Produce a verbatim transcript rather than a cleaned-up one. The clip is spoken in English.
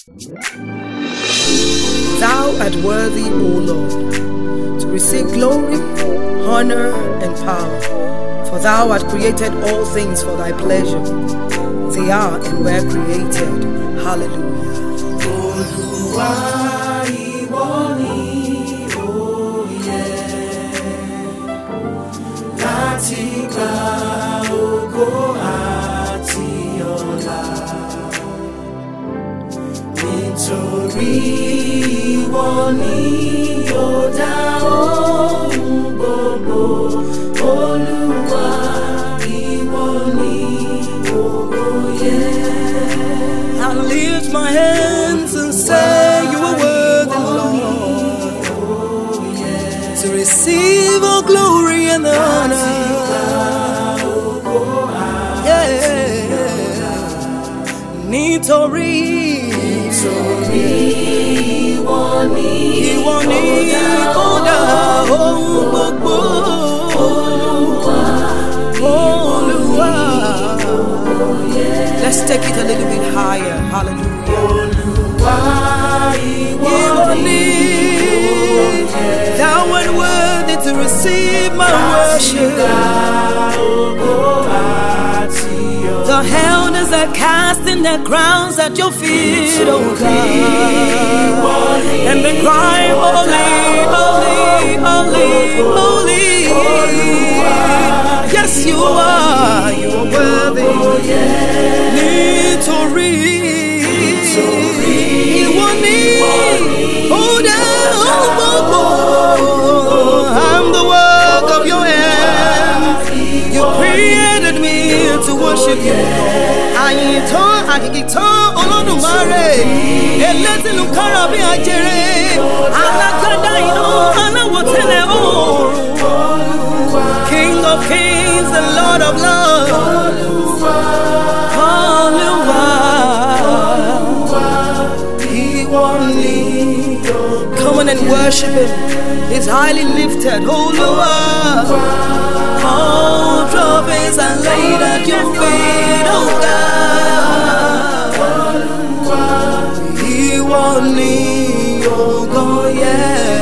Thou art worthy, O Lord, to receive glory, honor, and power. For thou art created all things for thy pleasure. They are and were created. Hallelujah. Olúwa ìwọ ni òye láti gba ògo àti ọlá. Nítorí ìwọ ni ó dá ohun gbogbo. Olúwa ìwọ ni ògo yẹ. I lift my hands and say you are worthy, Lord, to receive all glory and honor. Yeah. Nítorí ìwọ ni ìwọ ni ó dá ohun gbogbo. Olúwa. Let's take it a little bit higher. Hallelujah. Olúwa ìwọ ni thou art worthy to receive my worship. The elders are casting their crowns at your feet, oh God, and they cry, holy, holy, holy, holy. Yes, you are, you are worthy. Nítorí ìwọ ni ó dá ohun gbogbo. I'm the work of your hands. You created me to worship you. Àyìntàn àkìkìtàn Olódùmarè, elétìlú kára bí ajere, alágbádá iná aláwọ̀ tẹ́lẹ̀ oòrùn. King of kings and Lord of lords. Come on and worship him. He's highly lifted. Oh Lord, all trophies are laid at your feet. Oh God, He won't need your go, yeah.